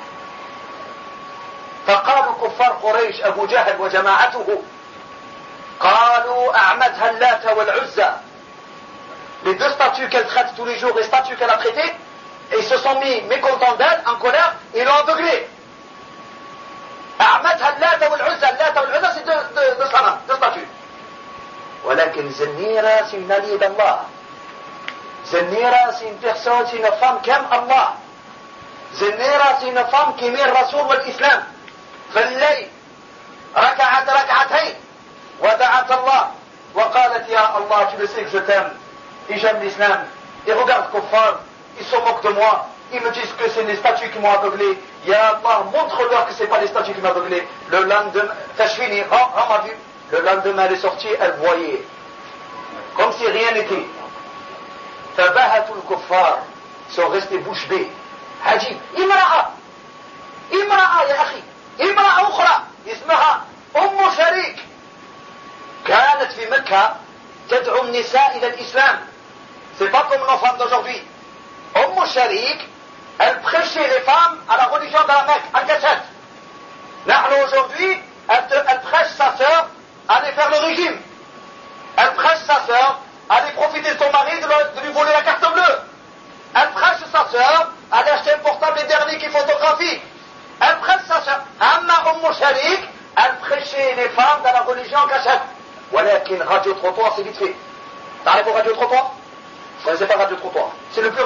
فقالوا كفار قريش ابو جهل وجماعته قالوا اعمدها اللات والعزى. Les 2 statues qu'elle traite tous les jours, les statues qu'elle a traitées, et ils se sont mis mécontents d'elle, en colère, et l'ont aveuglée. أعمدها اللات والعزى. اللات والعزى c'est deux صنم, 2 statues. ولكن زنيرة c'est une alliée d'Allah. زنيرة c'est une personne, c'est une femme qui aime Allah. زنيرة c'est une femme qui aime le Rasoul والإسلام. فالليل ركعت ركعتين ودعت الله وقالت يا الله tu le sais que je t'aime et j'aime l'islam. Et regarde Kuffar, ils se moquent de moi, ils me disent que c'est les statues qui m'ont aveuglé. Ya Allah, montre-leur que c'est pas les statues qui m'ont aveuglé. Le lendemain, Tashfini, rends ma vue. Le lendemain, elle est sortie, elle voyait. Comme si rien n'était. Fabahatul Kuffar, sont restés bouche bée. Hajib, Imra'a ya akhi, Imra'a ukhra, اسمها شريك. كانت في مكة تدعو النساء إلى الإسلام. C'est pas comme nos femmes d'aujourd'hui. Sharik, elle prêchait les femmes à la religion de la Mecque, en cassette. Nahnu aujourd'hui, elle prêche sa sœur à aller faire le régime. Elle prêche sa sœur à aller profiter de son mari de lui voler la carte bleue. Elle prêche sa sœur à aller acheter un portable et dernier qui photographie. Elle prêche sa sœur. Amma Sharik, elle prêchait les femmes dans la religion en cachette. Walakin radio trottoir, c'est vite fait. T'arrives au radio trottoir? C'est pas radio trottoir. C'est la plus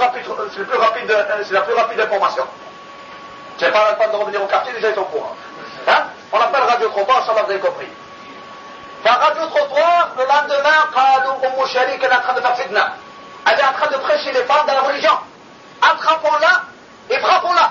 rapide information. Tu n'as pas le temps de revenir au quartier, déjà ils sont au courant. Hein? On appelle radio trottoir, Inch'Allah, vous avez compris. Par radio trottoir, le lendemain, Umm Sharik, elle est en train de faire fitna. Elle est en train de prêcher les femmes dans la religion. Attrapons-la et frappons-la.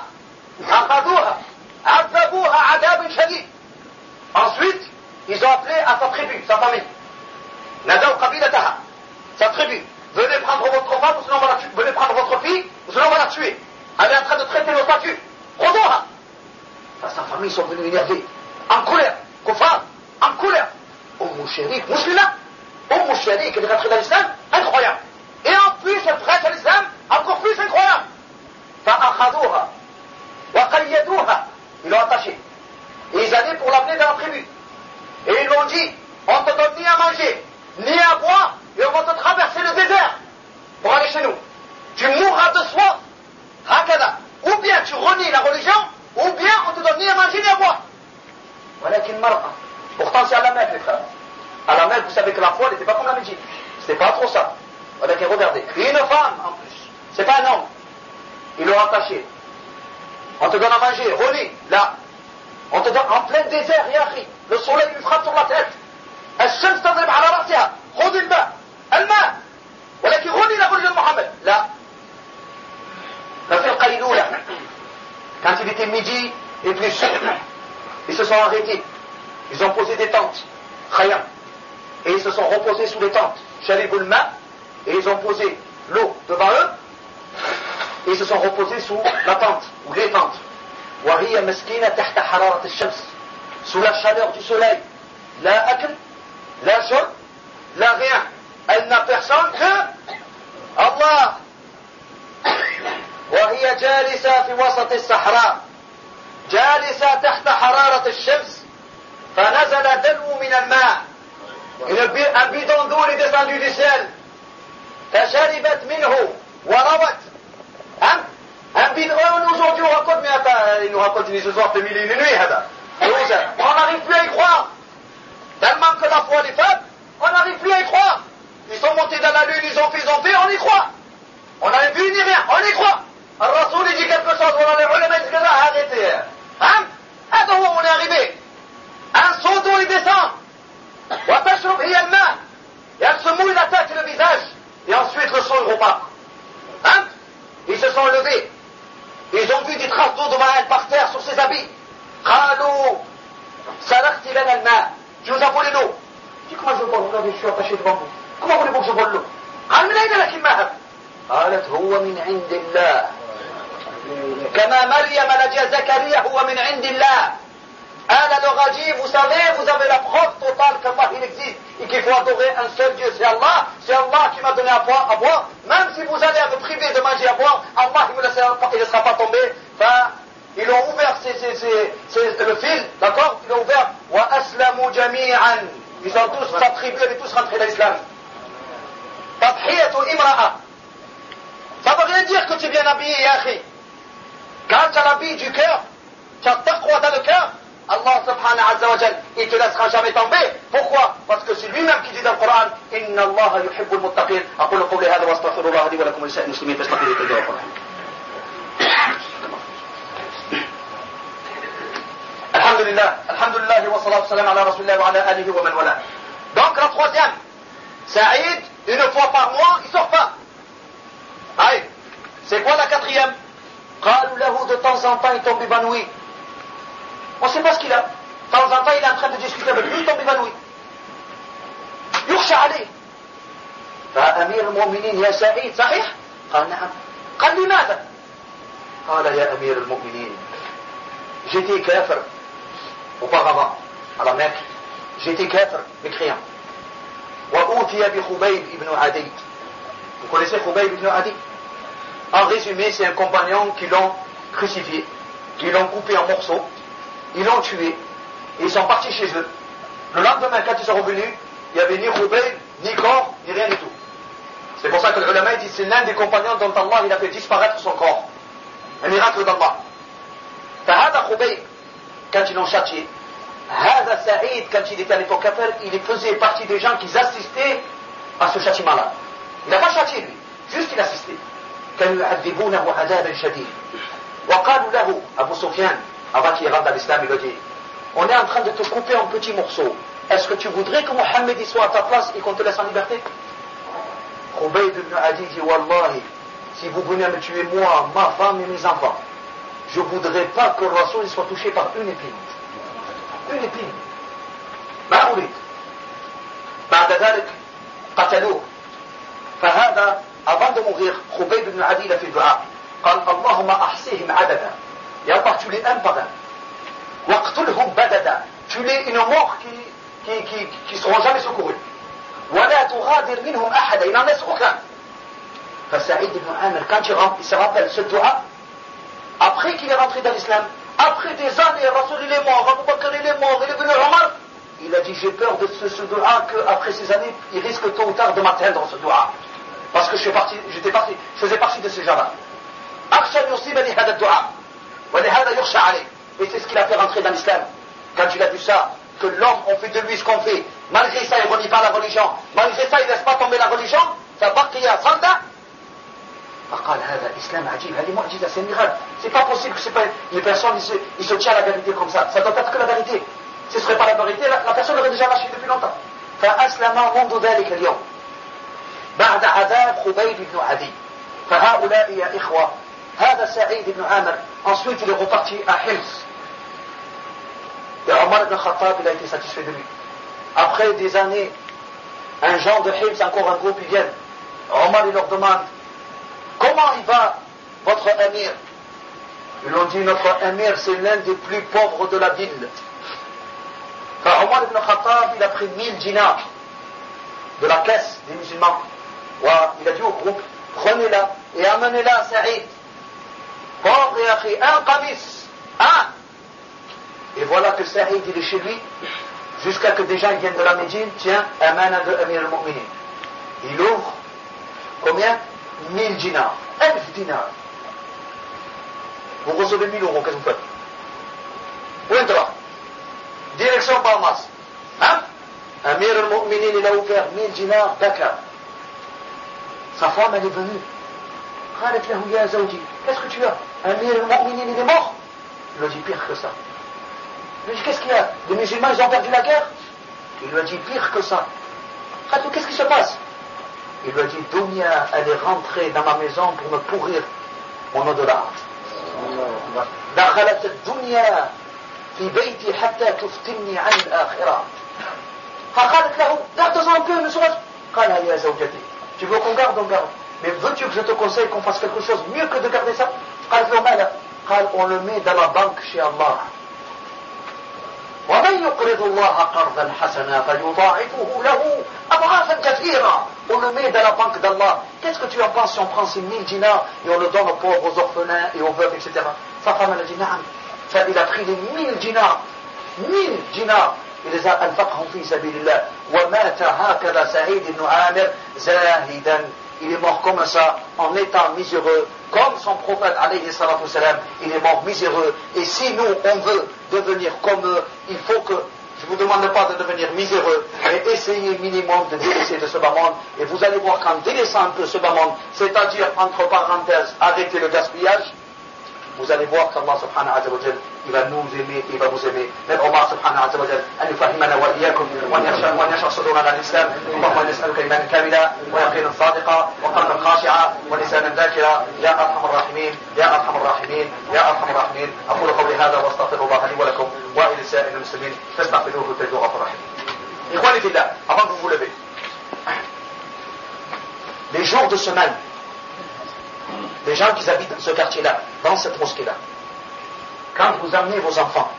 Ensuite, ils ont appelé à sa tribu, sa famille. Nadaw qabilataha, sa tribu. Venez prendre votre femme, ou sinon on va la tuer. Venez prendre votre fille, ou sinon on va la tuer. Elle est en train de traiter nos statuts. Rodoha. Sa famille sont venus énervés, en colère. Kufar, en colère. Umm Sharik, musulman. Umm Sharik, elle est rentrée dans l'islam, incroyable. Et en plus, elle prête à l'islam, encore plus incroyable. Fa'akhadouha, wa qayyadouha. Ils l'ont attaché. Et ils allaient pour l'amener dans la tribu. Et ils lui ont dit, on te donne ni à manger, ni à boire, et on va te traverser le désert pour aller chez nous. Tu mourras de soif, hakada. Ou bien tu renies la religion, ou bien on te donne ni à manger ni à boire. Voilà qu'il mar'a. Pourtant c'est à la Mecque, les frères. À la Mecque, vous savez que la foi n'était pas comme la Médine. C'était pas trop ça. Voilà qu'il regardez. Et une femme en plus. C'est pas un homme. Ils l'ont attaché. On te donne à manger, renie, là. On te donne en plein désert, Yahri. Le soleil lui frappe sur la tête. الشمس تضرب على رأسها. خذ الماء. الماء. ولكن رني la religion de Mohammed. Là. La fait Qaïloula. Quand il était midi et plus, ils se sont arrêtés. Ils ont posé des tentes. Khayam. Et ils se sont reposés sous les tentes. Sharibul ma. Et ils ont posé l'eau devant eux. Et ils se sont reposés sous la tente. Ou les tentes. وهي مسكينة تحت حرارة الشمس. Sous la chaleur du soleil. La akl. La shurb. La rien. Elle n'a personne que Allah. وهي جالسة في وسط الصحراء. جالسة تحت حرارة الشمس. فنزل دلو من الماء. Un bidon d'eau est descendu du ciel. فشربت منه وروت. Hein? Un bidon, aujourd'hui on raconte, mais attends, il nous raconte une histoire de mille et une nuits, on n'arrive plus à y croire. Tellement que la foi des femmes, on n'arrive plus à y croire. Ils sont montés dans la lune, ils ont fait, on y croit. On n'a vu ni rien, on y croit. Le Rasoul il dit quelque chose, on a les ulama disent que là, arrêtez. Hein? Attends, on est arrivé. Un seau d'eau il descend. وتشرب هي الماء. Et elle se mouille la tête et le visage. Et ensuite le sang il repart. Hein? Ils se sont levés. Ils ont vu des traces d'eau devant elle par terre sur ses habits. قالوا سرقت لنا الماء. Tu nous as volé l'eau. Je dis comment je vole? Regardez, je suis attaché devant vous. Comment voulez-vous que je vole l'eau? قال من أين لك الماء؟ قالت هو من عند الله. كما مريم لجأ زكريا هو من عند الله. Elle leur a dit, vous savez, vous avez la preuve totale qu'Allah il existe et qu'il faut adorer un seul Dieu, c'est Allah qui m'a donné à boire. Même si vous allez me priver de manger à boire, Allah il ne laissera pas tomber. Enfin, ils ont ouvert le fil, d'accord? Ils ont ouvert. Wa aslamu jami'an. Ils sont tous, sa tribu, elle est tous rentrés dans l'islam. Tadhiyatu imra'a. Ça veut rien dire que tu es bien habillé, Yahri. Quand tu as l'habit du cœur, tu as taqwa dans le cœur, Allah subhanahu azza wa jal, il te laissera jamais tomber. Pourquoi? Parce que c'est lui-même qui dit dans le Coran, Inna Allah yuhibbul muttaqin. أقول قولي هذا وأستغفر الله لي ولكم ولسائر المسلمين فاستغفروه إنه هو الغفور الرحيم. Alhamdulillah wa salatu salam ala rasulillah wa ala alihi wa man wala. Donc la troisième, Saïd, une fois par mois, il sort pas. Allez, c'est quoi la quatrième? قالوا له de temps en temps il tombe évanoui. On ne sait pas ce qu'il a. De temps en temps, il est en train de discuter avec lui, il tombe évanoui. يخشى عليه. فأمير المؤمنين يا سعيد صحيح؟ قال نعم. قال لماذا؟ قال يا أمير المؤمنين j'étais kafir auparavant à la Mecque. J'étais kafir, mécréant. وأوتي بخبيب ibn Adi. Vous connaissez Khubayb ibn Adi? En résumé, c'est un compagnon qui l'ont crucifié, qui l'ont coupé en morceaux. Ils l'ont tué, et ils sont partis chez eux. Le lendemain, quand ils sont revenus, il n'y avait ni Khubayb, ni corps, ni rien du tout. C'est pour ça que le ulama dit c'est l'un des compagnons dont Allah il a fait disparaître son corps. Un miracle d'Allah. فهذا Khubayb, quand ils l'ont châtié, هذا Saïd, quand il était à l'époque kafir, il faisait partie des gens qui assistaient à ce châtiment-là. Il n'a pas châtié lui, juste il assistait. كانوا يعذبونه عذابا شديد. وقالوا له أبو سفيان, avant qu'il rentre dans l'islam, il a dit on est en train de te couper en petits morceaux. Est-ce que tu voudrais que Mohammed soit à ta place et qu'on te laisse en liberté? Khubayb ibn Adi dit, Wallahi, si vous venez à me tuer moi, ma femme et mes enfants, je ne voudrais pas que le Rasoul soit touché par une épine. Une épine. ما أريد. بعد ذلك قتلوه. فهذا avant de mourir, Khubayb ibn Adi a fait dua. قال اللهم أحصيهم عددا. Et Allah, tu les un par un. وَاقْتُلْهُمْ بَدَدًا. Tu les une mort qui ne seront jamais secourus. وَلَا تُغَادِرْ مِنْهُمْ أَحَدًا. Il n'en laisse aucun. فسعيد ibn Amir, quand il se rappelle ce dua, après qu'il est rentré dans l'islam, après des années, Rasoul il est mort, Abu Bakr il est mort, il est venu Omar, il a dit j'ai peur de ce dua qu'après ces années, il risque tôt ou tard de m'atteindre ce dua. Parce que je faisais partie de ces gens-là. أخشى يصيبني هذا الدعاء ولهذا يخشى عليه. Et c'est ce qu'il a fait rentrer dans l'islam. Quand il a vu ça, que l'homme, on fait de lui ce qu'on fait, malgré ça il ne renie pas la religion, malgré ça il ne laisse pas tomber la religion, فبقي صلدا. فقال هذا إسلام عجيب, هذه معجزة, c'est un miracle. C'est pas possible que les personnes ils se tiennent à la vérité comme ça. Ça doit être que la vérité. Si ce serait pas la vérité, la personne aurait déjà lâché depuis longtemps. فأسلم منذ ذلك اليوم بعد عذاب خبيب بن عدي. فهؤلاء يا إخوة, هذا سعيد بن عامر, ensuite il est reparti à Hims. Et Omar ibn Khattab, il a été satisfait de lui. Après des années, un genre de Hims, encore un groupe, ils viennent. Omar, il leur demande, comment il va, votre émir? Ils lui ont dit, notre émir, c'est l'un des plus pauvres de la ville. Car Omar ibn Khattab, il a pris 1000 dinars de la caisse des musulmans. Il a dit au groupe, prenez-la et amenez-la à Saïd. Pauvre et akhi, un qamis, un. Et voilà que Saïd, il est chez lui, jusqu'à que des gens viennent de la Médine, tiens, amana de Amir al-Mu'minin. Il ouvre, combien? 1000 dinars. 1000 dinars. Vous recevez 1000 euros, qu'est-ce que vous faites? Ouindra. Direction Palmas. Hein? Amir al-Mu'minin, il a ouvert 1000 dinars, Dakar. Sa femme, elle est venue. قالت له يا زوجي, qu'est-ce que tu as? Amir al-Mu'minin, il est mort? Il lui a dit pire que ça. Il lui a dit qu'est-ce qu'il y a? Les musulmans, ils ont perdu la guerre? Il lui a dit pire que ça. Qu'est-ce qui se passe? Il lui a dit Dunya, elle est rentrée dans ma maison pour me pourrir mon au-delà. دخلت الدنيا في بيتي حتى تفتني عن الآخرة. فقالت له garde-en un peu, monsieur. قال يا زوجتي, tu veux qu'on garde, on garde. Mais veux-tu que je te conseille qu'on fasse quelque chose mieux que de garder ça? قالت له ماذا؟ قال on le met dans la banque chez Allah. ومن يقرض الله قرضا حسنا فيضاعفه له أضعافا كثيرة. On le met dans la banque d'Allah. Qu'est-ce que tu en penses si on prend ces 1000 dinars et on le donne aux pauvres, aux orphelins et aux veuves, etc. Sa femme elle a dit نعم. Il a pris les 1000 dinars. 1000 dinars. Il les a أنفقهم في سبيل الله. ومات هكذا سعيد بن عامر زاهدا. Il est mort comme ça, en étant miséreux, comme son prophète, alayhi salatu wassalam, il est mort miséreux. Et si nous, on veut devenir comme eux, il faut que, je ne vous demande pas de devenir miséreux, mais essayez minimum de délaisser de ce bas monde. Et vous allez voir qu'en délaissant un peu ce bas monde, c'est-à-dire, entre parenthèses, arrêter le gaspillage, vous allez voir qu'Allah subhanahu wa ta'ala, il va nous aimer, il va vous aimer. Même Allah subhanahu wa ta'ala, أن يفهمنا وإياكم وأن يشرح صدورنا للإسلام. اللهم نسألك إيمانا كاملا ويقينا صادقا وقلبا خاشعا ولسانا ذاكرا يا أرحم الراحمين يا أرحم الراحمين يا أرحم الراحمين. أقول قولي هذا وأستغفر الله لي ولكم ولسائر المسلمين فاستغفروه تجدوه غفورا رحيما. إخواني في الله, avant que vous vous levez, les jours de semaine, les gens qui habitent dans ce quartier-là, dans cette mosquée-là, quand vous amenez vos enfants,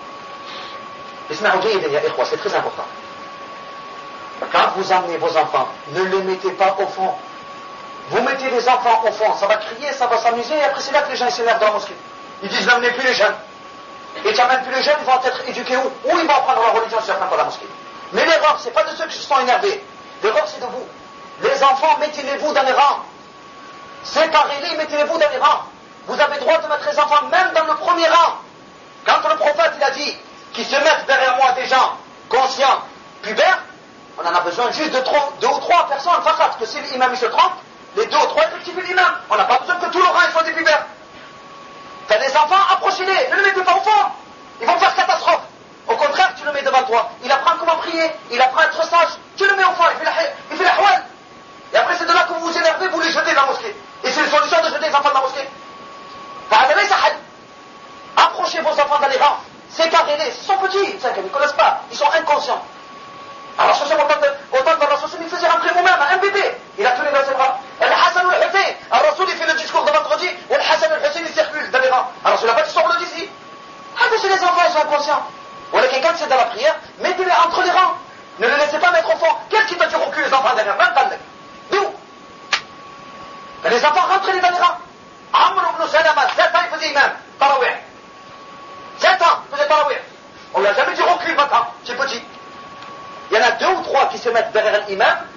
c'est très important. Quand vous amenez vos enfants, ne les mettez pas au fond. Vous mettez les enfants au fond, ça va crier, ça va s'amuser, et après c'est là que les gens s'énervent dans la mosquée. Ils disent n'amenez plus les jeunes. Et tu amènes plus les jeunes, ils vont être éduqués où? Où ils vont apprendre la religion, certains par la mosquée. Mais l'erreur, c'est pas de ceux qui se sont énervés. L'erreur, c'est de vous. Les enfants, mettez-les-vous dans les rangs. Séparez-les, mettez-les-vous dans les rangs. Vous avez droit de mettre les enfants même dans le premier rang. Quand le prophète il a dit qu'ils se mettent derrière moi des gens conscients, pubères, on en a besoin juste de 2 ou 3 personnes. Fakat, que si l'imam il se trompe, les 2 ou 3 rectifient l'imam. On n'a pas besoin que tout le rang soit des pubères. T'as des enfants, approchez-les, ne les mettez pas au fond. Ils vont faire catastrophe. Au contraire, vos enfants dans les rangs. C'est carré, ils sont petits, ils ne connaissent pas, ils sont inconscients. Alors, autant de Rasul, il faisait rentrer vous-même, un bébé. Il a tous les dans ses bras. Al-Hassan al-Hussein, Rasul, il fait le discours de vendredi, et Al-Hassan al-Hussein, il circule dans les rangs. Alors, Rasul n'a pas dit sort-le d'ici. Ah, mais c'est les enfants, ils sont inconscients. Ou alors, quelqu'un, c'est dans la prière, mettez-les entre les rangs. Ne les laissez pas mettre au fond. Qu'est-ce qui t'a dit reculer les enfants derrière? Même pas le. D'où? Les enfants rentrent dans les rangs. Amr ibn Salama, 7 ans, il faisait imam. Tarawih. 7 ans, il faisait tarawih. On lui a jamais dit recule maintenant, c'est petit. Il y en a 2 ou 3 qui se mettent derrière l'imam,